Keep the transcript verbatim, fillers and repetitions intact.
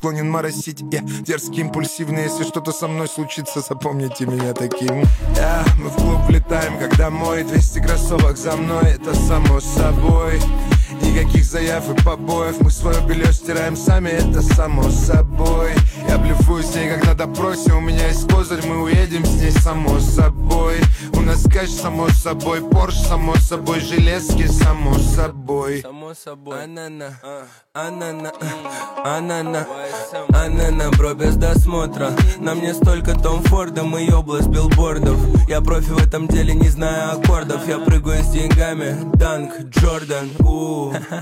склонен моросить. Я дерзкий, импульсивный, если что-то со мной случится, запомните меня таким. Yeah, мы в клуб влетаем, когда мой двести кроссовок за мной, это само собой. Никаких заяв и побоев, мы свое белье стираем сами, это само собой. Я блефую с ней, как на допросе, у меня есть козырь, мы уедем с ней само собой. У нас кэш, само собой, Порш, само собой, железки, само собой. Само собой. Анана, анана, анана, анана, бро, без досмотра. На мне столько Том Форда, мы область билбордов. Я профи в этом деле, не знаю аккордов. Я прыгаю с деньгами, Данк, Джордан, у